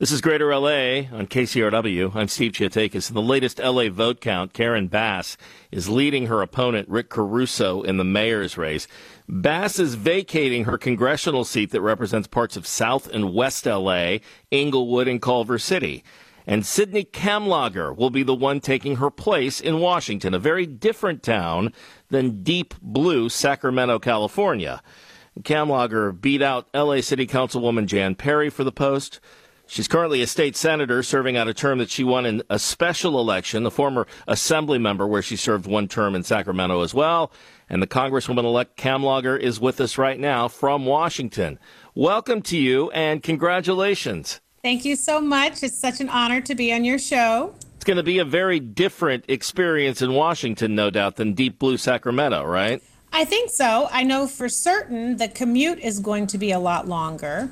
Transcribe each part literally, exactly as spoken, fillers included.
This is Greater L A on K C R W. I'm Steve Chiatakis. In the latest L A vote count, Karen Bass is leading her opponent, Rick Caruso, in the mayor's race. Bass is vacating her congressional seat that represents parts of South and West L A, Inglewood, and Culver City. And Sydney Kamlager will be the one taking her place in Washington, a very different town than deep blue Sacramento, California. Kamlager beat out L A City Councilwoman Jan Perry for the post. She's currently a state senator serving out a term that she won in a special election, the former assembly member where she served one term in Sacramento as well. And the Congresswoman-elect Kamlager is with us right now from Washington. Welcome to you and congratulations. Thank you so much. It's such an honor to be on your show. It's going to be a very different experience in Washington, no doubt, than deep blue Sacramento, right? I think so. I know for certain the commute is going to be a lot longer.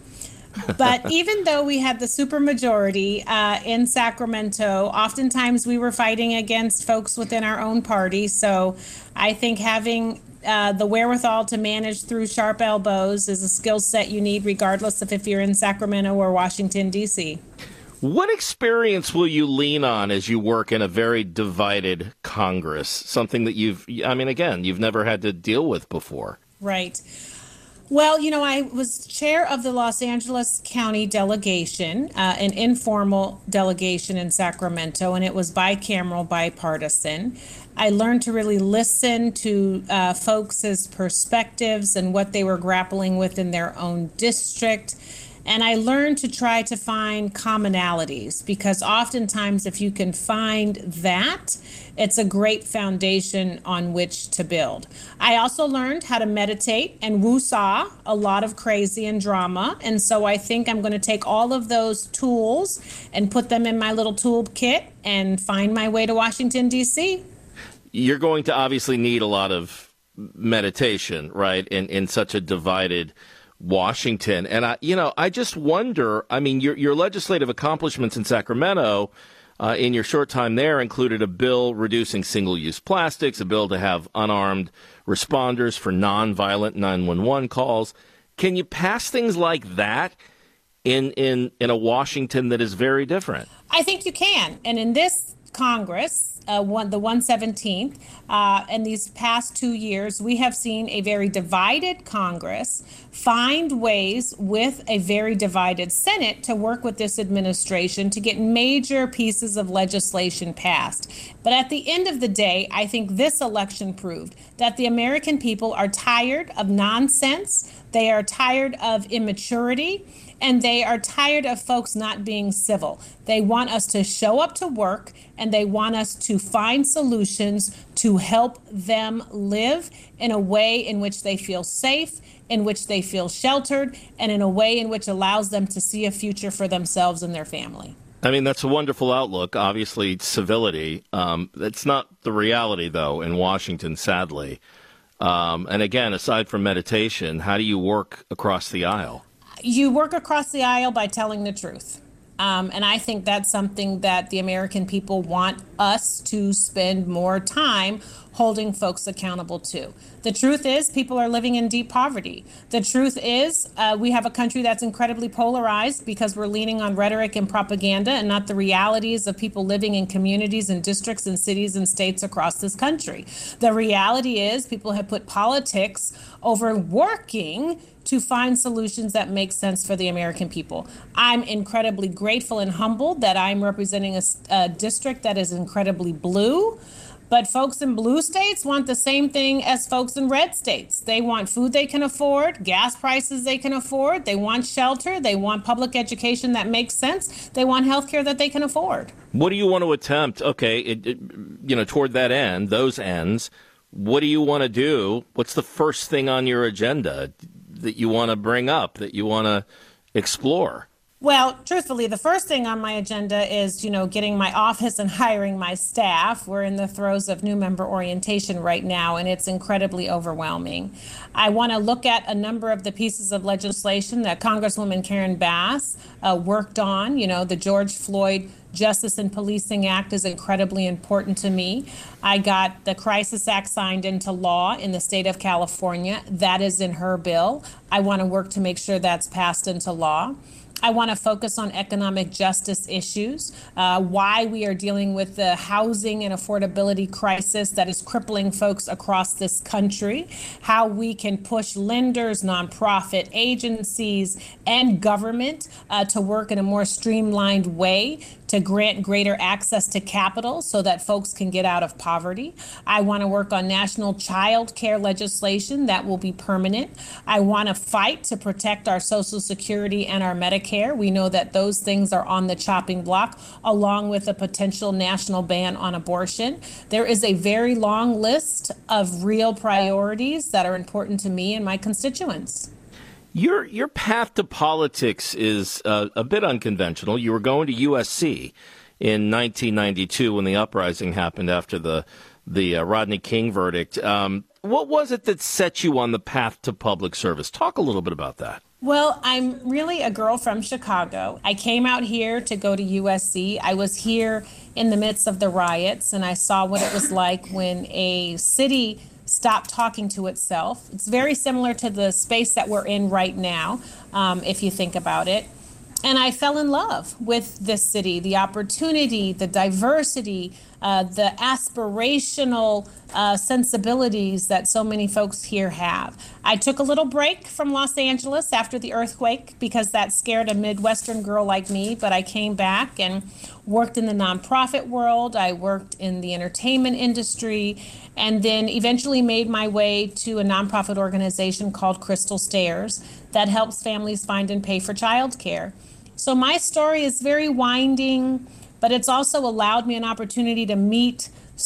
But even though we had the supermajority uh, in Sacramento, oftentimes we were fighting against folks within our own party. So I think having uh, the wherewithal to manage through sharp elbows is a skill set you need regardless of if you're in Sacramento or Washington, D C. What experience will you lean on as you work in a very divided Congress? Something that you've, I mean, again, you've never had to deal with before. Right. Well, you know, I was chair of the Los Angeles County delegation, uh, an informal delegation in Sacramento, and it was bicameral, bipartisan. I learned to really listen to uh, folks' perspectives and what they were grappling with in their own district. And I learned to try to find commonalities, because oftentimes if you can find that, it's a great foundation on which to build. I also learned how to meditate and woo-saw a lot of crazy and drama. And so I think I'm going to take all of those tools and put them in my little toolkit and find my way to Washington, D C. You're going to obviously need a lot of meditation, right, in, in such a divided Washington. And, I, you know, I just wonder, I mean, your, your legislative accomplishments in Sacramento uh, in your short time there included a bill reducing single-use plastics, a bill to have unarmed responders for nonviolent nine one one calls. Can you pass things like that in, in, in a Washington that is very different? I think you can. And in this Congress, uh, one, the one seventeenth, uh, in these past two years, we have seen a very divided Congress find ways with a very divided Senate to work with this administration to get major pieces of legislation passed. But at the end of the day, I think this election proved that the American people are tired of nonsense. They are tired of immaturity. And they are tired of folks not being civil. They want us to show up to work, and they want us to find solutions to help them live in a way in which they feel safe, in which they feel sheltered, and in a way in which allows them to see a future for themselves and their family. I mean, that's a wonderful outlook. Obviously, civility. Um, that's not the reality, though, in Washington, sadly. Um, and again, aside from meditation, how do you work across the aisle? You work across the aisle by telling the truth. Um, and I think that's something that the American people want us to spend more time holding folks accountable to. The truth is people are living in deep poverty. The truth is uh, we have a country that's incredibly polarized because we're leaning on rhetoric and propaganda and not the realities of people living in communities and districts and cities and states across this country. The reality is people have put politics over working to find solutions that make sense for the American people. I'm incredibly grateful and humbled that I'm representing a, a district that is incredibly blue. But folks in blue states want the same thing as folks in red states. They want food they can afford, gas prices they can afford. They want shelter. They want public education that makes sense. They want health care that they can afford. What do you want to attempt? Okay, it, it, you know, toward that end, those ends, what do you want to do? What's the first thing on your agenda that you want to bring up, that you want to explore? Well, truthfully, the first thing on my agenda is, you know, getting my office and hiring my staff. We're in the throes of new member orientation right now, and it's incredibly overwhelming. I want to look at a number of the pieces of legislation that Congresswoman Karen Bass uh, worked on. You know, the George Floyd Justice and Policing Act is incredibly important to me. I got the Crisis Act signed into law in the state of California. That is in her bill. I want to work to make sure that's passed into law. I want to focus on economic justice issues, uh, why we are dealing with the housing and affordability crisis that is crippling folks across this country, how we can push lenders, nonprofit agencies, and government uh, to work in a more streamlined way to grant greater access to capital so that folks can get out of poverty. I want to work on national child care legislation that will be permanent. I want to fight to protect our Social Security and our Medicare. We know that those things are on the chopping block, along with a potential national ban on abortion. There is a very long list of real priorities that are important to me and my constituents. Your your path to politics is uh, a bit unconventional. You were going to U S C in nineteen ninety-two when the uprising happened after the the uh, Rodney King verdict. Um, what was it that set you on the path to public service? Talk a little bit about that. Well, I'm really a girl from Chicago. I came out here to go to U S C. I was here in the midst of the riots, and I saw what it was like when a city stop talking to itself. It's very similar to the space that we're in right now, um, if you think about it. And I fell in love with this city, the opportunity, the diversity, uh, the aspirational uh, sensibilities that so many folks here have. I took a little break from Los Angeles after the earthquake because that scared a Midwestern girl like me, but I came back and worked in the nonprofit world. I worked in the entertainment industry, and then eventually made my way to a nonprofit organization called Crystal Stairs that helps families find and pay for childcare. So my story is very winding, but it's also allowed me an opportunity to meet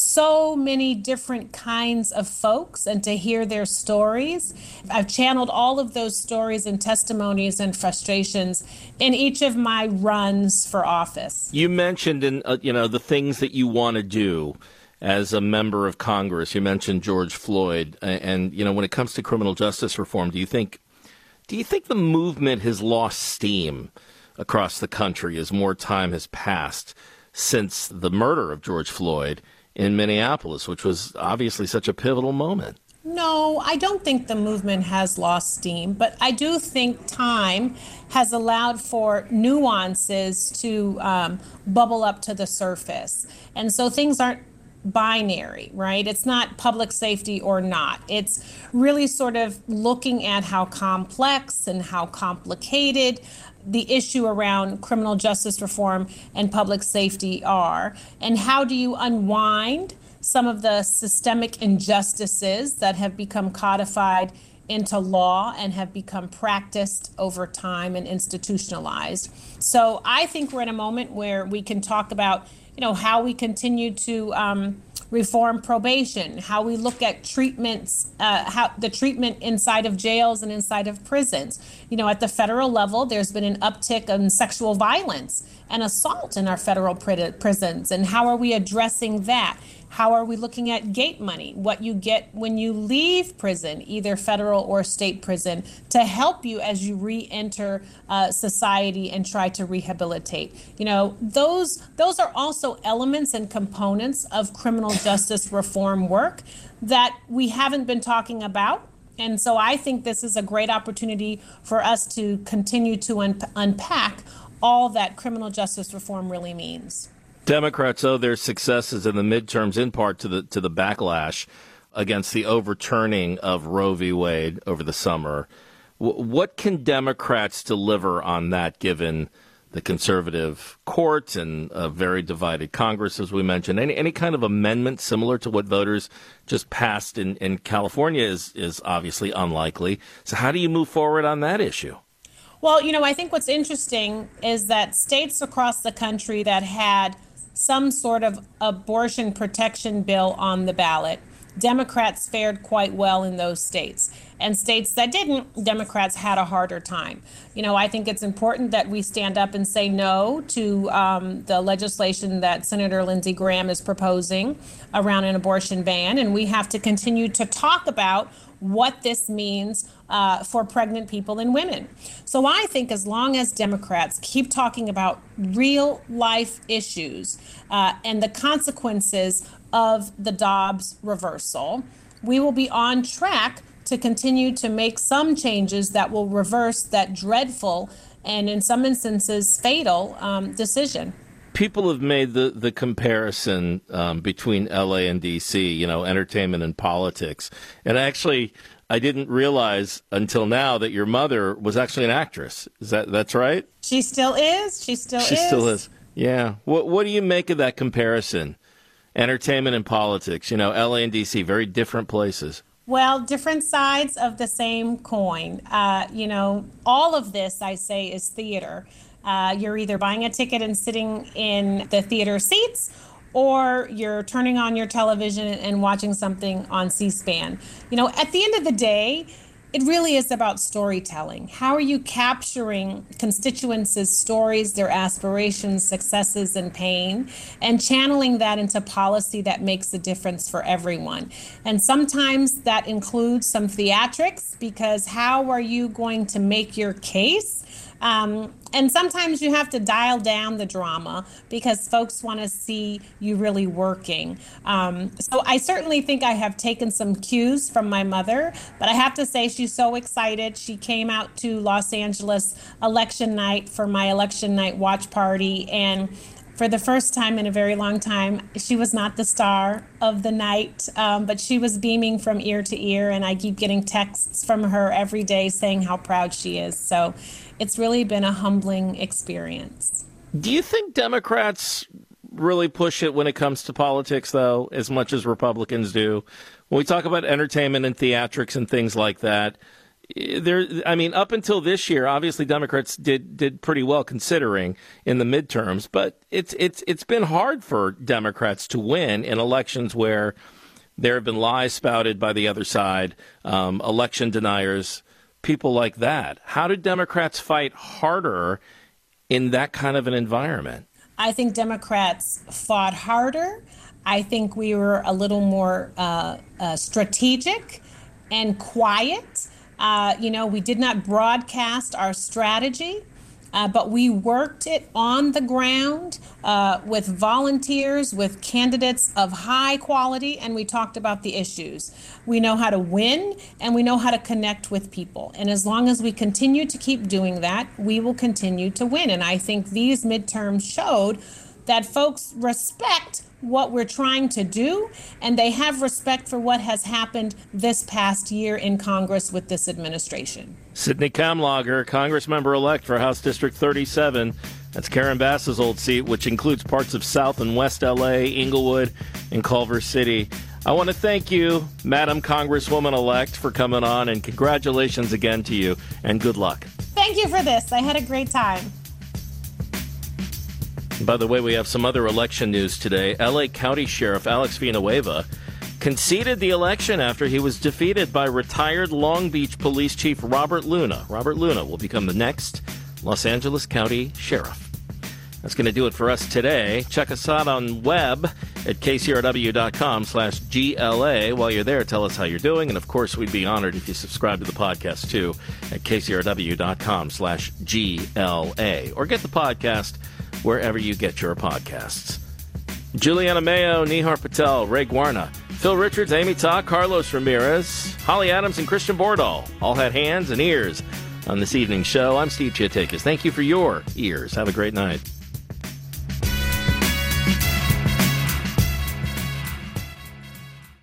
so many different kinds of folks and to hear their stories. I've channeled all of those stories and testimonies and frustrations in each of my runs for office. You mentioned in uh, you know the things that you want to do as a member of Congress. You mentioned George Floyd, and, and you know when it comes to criminal justice reform, do you think do you think the movement has lost steam across the country as more time has passed since the murder of George Floyd in Minneapolis, which was obviously such a pivotal moment? No, I don't think the movement has lost steam, but I do think time has allowed for nuances to um, bubble up to the surface. And so things aren't binary, right? It's not public safety or not. It's really sort of looking at how complex and how complicated the issue around criminal justice reform and public safety are, and how do you unwind some of the systemic injustices that have become codified into law and have become practiced over time and institutionalized. So I think we're in a moment where we can talk about, you know, how we continue to um, reform probation, how we look at treatments, uh, how the treatment inside of jails and inside of prisons. You know, at the federal level, there's been an uptick in sexual violence and assault in our federal pri- prisons. And how are we addressing that? How are we looking at gate money, what you get when you leave prison, either federal or state prison, to help you as you re-enter uh, society and try to rehabilitate? You know, those those are also elements and components of criminal justice reform work that we haven't been talking about. And so I think this is a great opportunity for us to continue to un- unpack all that criminal justice reform really means. Democrats owe their successes in the midterms in part to the to the backlash against the overturning of Roe v. Wade over the summer. W- what can Democrats deliver on that, given the conservative court and a very divided Congress, as we mentioned? Any any kind of amendment similar to what voters just passed in, in California is, is obviously unlikely. So how do you move forward on that issue? Well, you know, I think what's interesting is that states across the country that had some sort of abortion protection bill on the ballot, Democrats fared quite well in those states. And states that didn't, Democrats had a harder time. You know, I think it's important that we stand up and say no to um, the legislation that Senator Lindsey Graham is proposing around an abortion ban. And we have to continue to talk about what this means uh, for pregnant people and women. So I think as long as Democrats keep talking about real life issues uh, and the consequences of the Dobbs reversal, we will be on track to continue to make some changes that will reverse that dreadful and in some instances fatal um, decision. People have made the, the comparison um, between L A and D C, you know, entertainment and politics. And actually, I didn't realize until now that your mother was actually an actress. Is that that's right? She still is. She still she is. She still is. Yeah. What What do you make of that comparison? Entertainment and politics. You know, L A and D C, very different places. Well, different sides of the same coin. Uh, you know, all of this, I say, is theater. Uh, you're either buying a ticket and sitting in the theater seats, or you're turning on your television and watching something on C-SPAN. You know, at the end of the day, it really is about storytelling. How are you capturing constituents' stories, their aspirations, successes, and pain, and channeling that into policy that makes a difference for everyone? And sometimes that includes some theatrics, because how are you going to make your case? Um, and sometimes you have to dial down the drama because folks want to see you really working. Um, so I certainly think I have taken some cues from my mother, but I have to say she's so excited. She came out to Los Angeles election night for my election night watch party, and for the first time in a very long time, she was not the star of the night, um, but she was beaming from ear to ear, and I keep getting texts from her every day saying how proud she is. So it's really been a humbling experience. Do you think Democrats really push it when it comes to politics, though, as much as Republicans do? When we talk about entertainment and theatrics and things like that, there, I mean, up until this year, obviously Democrats did did pretty well considering in the midterms, but it's it's it's been hard for Democrats to win in elections where there have been lies spouted by the other side, um, election deniers, people like that. How do Democrats fight harder in that kind of an environment? I think Democrats fought harder. I think we were a little more uh, uh, strategic and quiet. Uh, you know, we did not broadcast our strategy, uh, but we worked it on the ground uh, with volunteers, with candidates of high quality, and we talked about the issues. We know how to win, and we know how to connect with people. And as long as we continue to keep doing that, we will continue to win. And I think these midterms showed that folks respect what we're trying to do, and they have respect for what has happened this past year in Congress with this administration. Sydney Kamlager, Congress member-elect for House District thirty-seven. That's Karen Bass's old seat, which includes parts of South and West L A, Inglewood, and Culver City. I want to thank you, Madam Congresswoman-elect, for coming on, and congratulations again to you, and good luck. Thank you for this. I had a great time. By the way, we have some other election news today. L A County Sheriff Alex Villanueva conceded the election after he was defeated by retired Long Beach Police Chief Robert Luna. Robert Luna will become the next Los Angeles County Sheriff. That's going to do it for us today. Check us out on web at K C R W dot com slash G L A. While you're there, tell us how you're doing. And, of course, we'd be honored if you subscribe to the podcast, too, at K C R W dot com slash G L A. Or get the podcast wherever you get your podcasts. Juliana Mayo, Nihar Patel, Ray Guarna, Phil Richards, Amy Ta, Carlos Ramirez, Holly Adams, and Christian Bordahl all had hands and ears on this evening's show. I'm Steve Chiatakis. Thank you for your ears. Have a great night.